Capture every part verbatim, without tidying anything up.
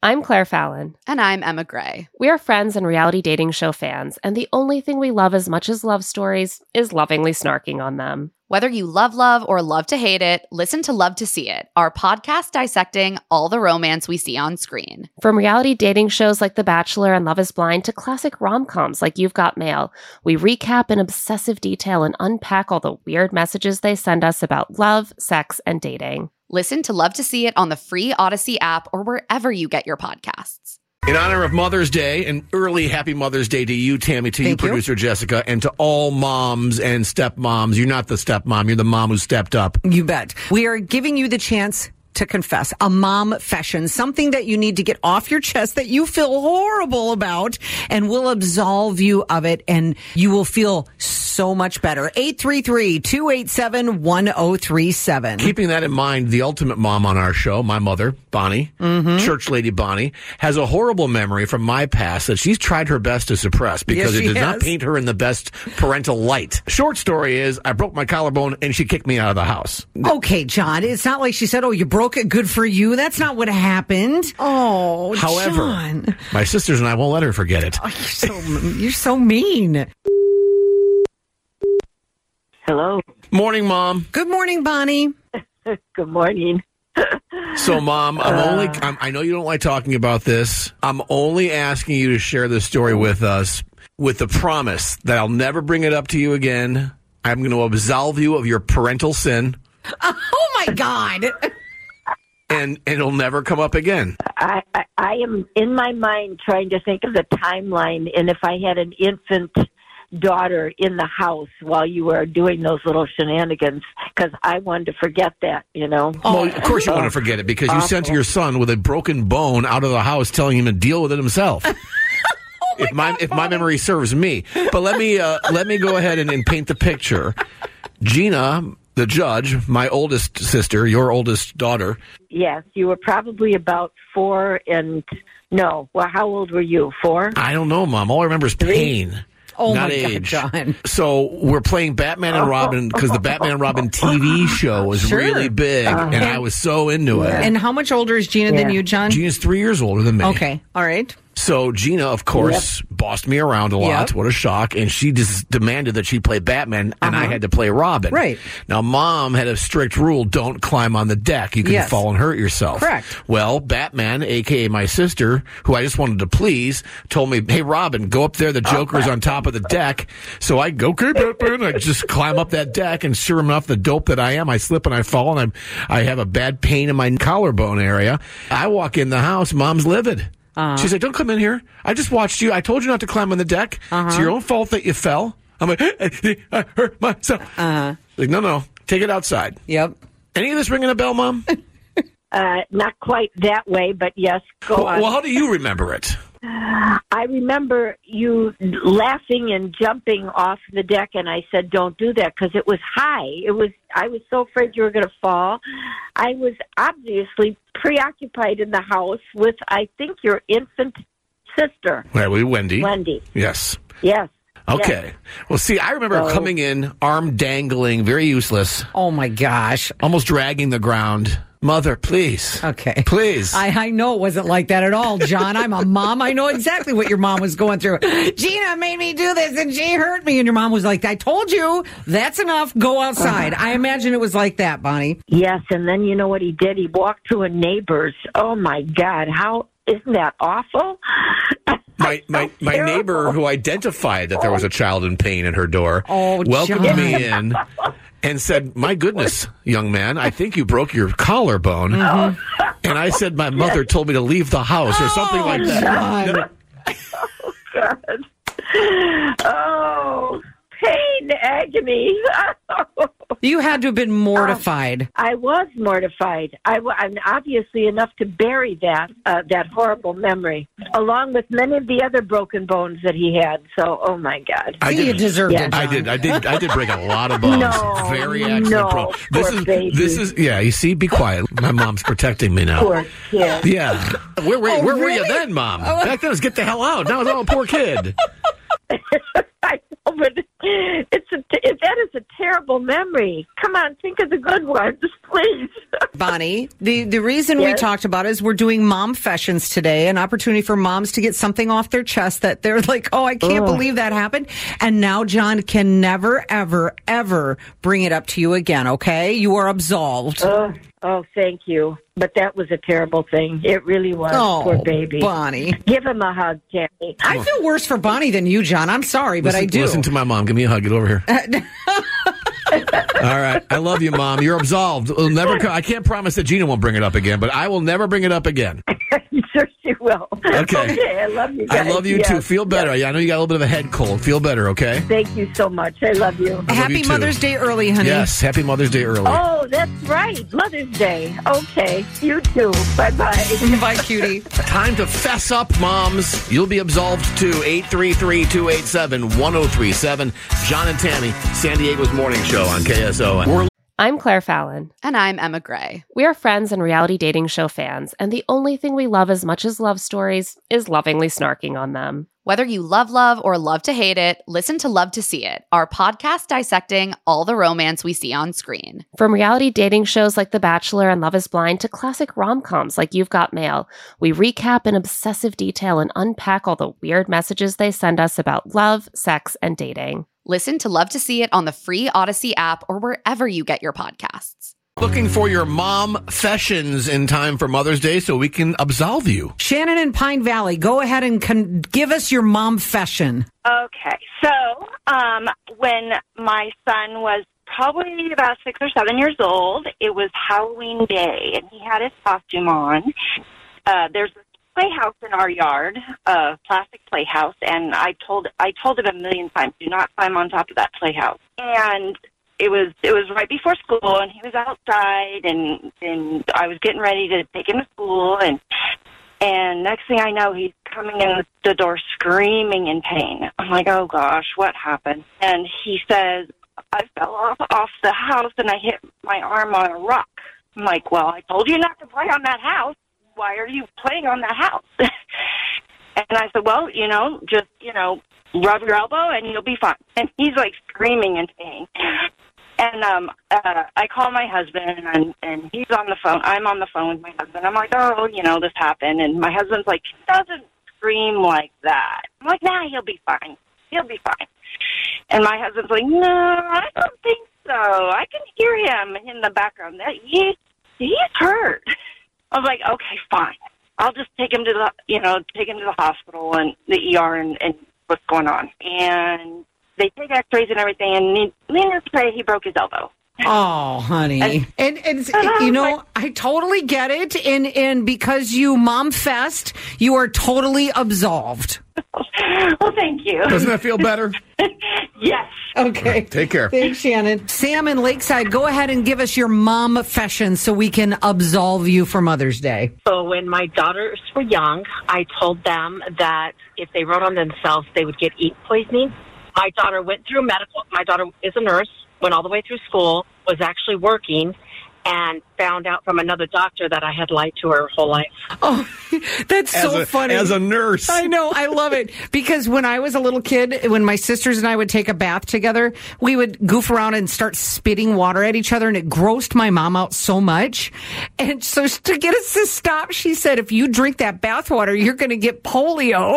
I'm Claire Fallon. And I'm Emma Gray. We are friends and reality dating show fans, and the only thing we love as much as love stories is lovingly snarking on them. Whether you love love or love to hate it, listen to Love to See It, our podcast dissecting all the romance we see on screen. From reality dating shows like The Bachelor and Love is Blind to classic rom-coms like You've Got Mail, we recap in obsessive detail and unpack all the weird messages they send us about love, sex, and dating. Listen to Love to See It on the free Odyssey app or wherever you get your podcasts. In honor of Mother's Day, an early happy Mother's Day to you, Tammy, to Thank you, you, producer Jessica, and to all moms and stepmoms. You're not the stepmom. You're the mom who stepped up. You bet. We are giving you the chance to confess a mom fashion, something that you need to get off your chest that you feel horrible about, and we'll absolve you of it, and you will feel so much better. eight three three, two eight seven, one oh three seven. Keeping that in mind, the ultimate mom on our show, my mother, Bonnie, mm-hmm. Church Lady Bonnie, has a horrible memory from my past that she's tried her best to suppress because Yes, it she does not has. paint her in the best parental light. Short story is, I broke my collarbone and she kicked me out of the house. Okay, John, it's not like she said, oh, you broke it, good for you. That's not what happened. Oh, However, John. my sisters and I won't let her forget it. Oh, you're so, you're so mean. Hello. Morning, Mom. Good morning, Bonnie. Good morning. So, Mom, I'm Uh. only, I'm, I know you don't like talking about this. I'm only asking you to share this story with us with the promise that I'll never bring it up to you again. I'm going to absolve you of your parental sin, Oh, my God. and, and it'll never come up again. I, I, I am in my mind trying to think of the timeline, and if I had an infant daughter in the house while you were doing those little shenanigans, because I wanted to forget that, you know. Well, of course you want to forget it because you sent your son with a broken bone out of the house telling him to deal with it himself. If my if my memory serves me. But let me uh, let me go ahead and, and paint the picture. Gina, the judge, my oldest sister, your oldest daughter. Yes, you were probably about four and, no, well, how old were you? Four? I don't know, Mom. All I remember is pain. Oh, not my age. God, John. So we're playing Batman and Robin because the Batman and Robin T V show was Sure. really big, and I was so into it. And how much older is Gina than Yeah. you, John? Gina's three years older than me. Okay. All right. So Gina, of course, bossed me around a lot. Yep. What a shock. And she just demanded that she play Batman, and I had to play Robin. Right. Now, Mom had a strict rule, don't climb on the deck. You can Yes. fall and hurt yourself. Correct. Well, Batman, a k a my sister, who I just wanted to please, told me, hey, Robin, go up there. The Joker's on top of the deck. So I go, okay, Batman. I just climb up that deck, and sure enough, the dope that I am, I slip and I fall, and I'm, I have a bad pain in my collarbone area. I walk in the house. Mom's livid. Uh-huh. She's like, don't come in here. I just watched you. I told you not to climb on the deck. Uh-huh. It's your own fault that you fell. I'm like, I hurt myself. Uh-huh. Like, no, no. Take it outside. Yep. Any of this ringing a bell, Mom? Uh, not quite that way, but yes, go well, on. well, how do you remember it? I remember you laughing and jumping off the deck, and I said, don't do that, because it was high. It was. I was so afraid you were going to fall. I was obviously preoccupied in the house with, I think, your infant sister. Right, we Wendy. Wendy. Yes. Yes. Okay. Yes. Well, see, I remember So- coming in, arm dangling, very useless, Oh, my gosh. almost dragging the ground. Mother, please. Okay. Please. I, I know it wasn't like that at all, John. I'm a mom. I know exactly what your mom was going through. Gina made me do this and she hurt me. And your mom was like, I told you, that's enough. Go outside. I imagine it was like that, Bonnie. Yes, and then you know what he did? He walked to a neighbor's. Oh, my God. How, isn't that awful? My my, my terrible. neighbor who identified that there was a child in pain at her door Oh, welcomed John. me in and said, my goodness, young man, I think you broke your collarbone. Mm-hmm. And I said my mother told me to leave the house or something Oh, like that. John. God. Oh, pain, agony. You had to have been mortified. I was mortified. I, w- I'm obviously enough to bury that uh, that horrible memory, along with many of the other broken bones that he had. So, oh my God! I See, you did. deserved Yeah. it, I John. did. I did. I did break a lot of bones. No, Very accident no, prone. This poor is. baby. This is. Yeah. You see. Be quiet. My mom's protecting me now. Poor kid. Yeah. Where, where, Oh, where were you really? then, Mom? Back then, it was get the hell out. Now it's all a poor kid. I know, but it's a, it, that is a terrible memory. Come on, think of the good ones, please. Bonnie, the, the reason yes. we talked about it is we're doing mom fashions today, an opportunity for moms to get something off their chest that they're like, oh, I can't Ugh. believe that happened. And now John can never, ever, ever bring it up to you again, okay? You are absolved. Uh, oh, thank you. But that was a terrible thing. It really was. Oh, poor baby. Bonnie. Give him a hug, Tammy. I feel worse for Bonnie than you, John. I'm sorry, but listen, I do. Listen to my mom. Give me a hug. Get over here. All right. I love you, Mom. You're absolved. It'll never co- I can't promise that Gina won't bring it up again, but I will never bring it up again. Sure she will. Okay. Okay, I love you guys. I love you, yes. too. Feel better. Yes. I know you got a little bit of a head cold. Feel better, okay? Thank you so much. I love you. I love Happy you Mother's Day early, honey. Yes. Happy Mother's Day early. Oh, that's right. Mother's Day. Okay. You too. Bye-bye. Bye, cutie. Time to fess up, moms. You'll be absolved, too. eight three three, two eight seven, one oh three seven. John and Tammy, San Diego's morning show on K S O. We're I'm Claire Fallon. And I'm Emma Gray. We are friends and reality dating show fans, and the only thing we love as much as love stories is lovingly snarking on them. Whether you love love or love to hate it, listen to Love to See It, our podcast dissecting all the romance we see on screen. From reality dating shows like The Bachelor and Love is Blind to classic rom-coms like You've Got Mail, we recap in obsessive detail and unpack all the weird messages they send us about love, sex, and dating. Listen to Love to See It on the free Odyssey app or wherever you get your podcasts. looking for your mom fashions in time for Mother's Day so we can absolve you. Shannon in Pine Valley, go ahead and con- give us your mom fashion. Okay, so um, when my son was probably about six or seven years old, it was Halloween day, and he had his costume on. Uh, there's this playhouse in our yard, a plastic playhouse, and I told I told him a million times, do not climb on top of that playhouse. And it was it was right before school, and he was outside, and and I was getting ready to take him to school, and and next thing I know, he's coming in the door screaming in pain. I'm like, oh gosh, what happened? And he says, I fell off off the house and I hit my arm on a rock. I'm like, well, I told you not to play on that house. Why are you playing on that house? And I said, well, you know, just, you know, rub your elbow and you'll be fine. And he's like screaming in pain. And um, uh, I call my husband, and, and he's on the phone. I'm on the phone with my husband. I'm like, oh, you know, this happened. And my husband's like, he doesn't scream like that. I'm like, nah, he'll be fine. He'll be fine. And my husband's like, no, I don't think so. I can hear him in the background. That he, he's hurt. I was like, okay, fine. I'll just take him to the, you know, take him to the hospital and the E R and, and what's going on. And they take x-rays and everything, and needless to say, he broke his elbow. Oh, honey. And, and, and you know, I totally get it. And, and because you mom fest, you are totally absolved. Well, thank you. Doesn't that feel better? Yes. Okay. Take care. Thanks, Shannon. Sam in Lakeside, go ahead and give us your mom fashion so we can absolve you for Mother's Day. So when my daughters were young, I told them that if they wrote on themselves, they would get ink poisoning. My daughter went through medical. My daughter is a nurse, went all the way through school, was actually working, and found out from another doctor that I had lied to her her whole life. Oh, that's as so a, funny. As a nurse. I know. I love it. Because when I was a little kid, when my sisters and I would take a bath together, we would goof around and start spitting water at each other, and it grossed my mom out so much. And so to get us to stop, she said, if you drink that bath water, you're going to get polio.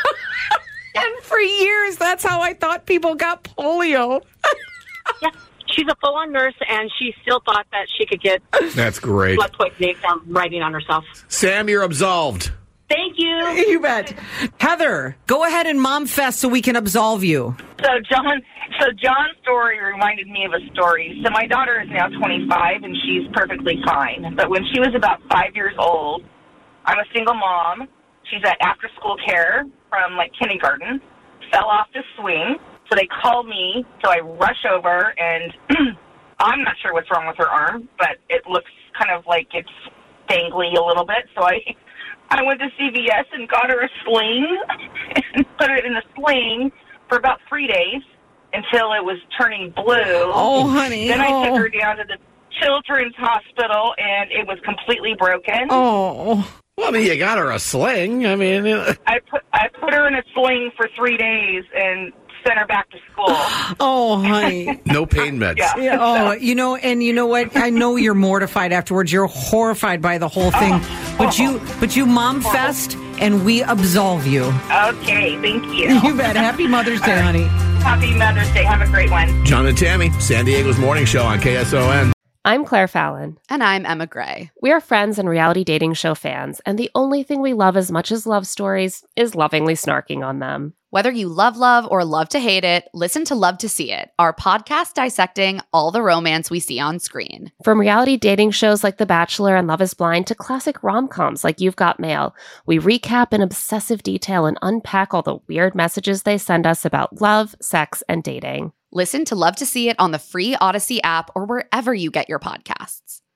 And for years, that's how I thought people got polio. Yeah. She's a full-on nurse, and she still thought that she could get That's great. blood poisoning from writing on herself. Sam, you're absolved. Thank you. You bet. Heather, go ahead and mom fest so we can absolve you. So John, so John's story reminded me of a story. So my daughter is now twenty-five, and she's perfectly fine. But when she was about five years old, I'm a single mom. She's at after-school care from, like, kindergarten, fell off the swing. So they called me, so I rush over, and I'm not sure what's wrong with her arm, but it looks kind of like it's dangly a little bit. So I I went to C V S and got her a sling and put it in a sling for about three days until it was turning blue. Oh, honey. Then I oh. took her down to the children's hospital, and it was completely broken. Oh. Well, I mean, you got her a sling. I mean, uh... I put I put her in a sling for three days, and sent her back to school. Oh, honey. No pain meds. Yeah. Yeah, oh, you know, and you know what? I know you're mortified afterwards. You're horrified by the whole thing. Oh. But you but you mom fest, and we absolve you. Okay, thank you. You bet. Happy Mother's Day, honey. Happy Mother's Day. Have a great one. John and Tammy, San Diego's morning show on K S O N. I'm Claire Fallon. And I'm Emma Gray. We are friends and reality dating show fans, and the only thing we love as much as love stories is lovingly snarking on them. Whether you love love or love to hate it, listen to Love to See It, our podcast dissecting all the romance we see on screen. From reality dating shows like The Bachelor and Love is Blind to classic rom-coms like You've Got Mail, we recap in obsessive detail and unpack all the weird messages they send us about love, sex, and dating. Listen to Love to See It on the free Odyssey app or wherever you get your podcasts.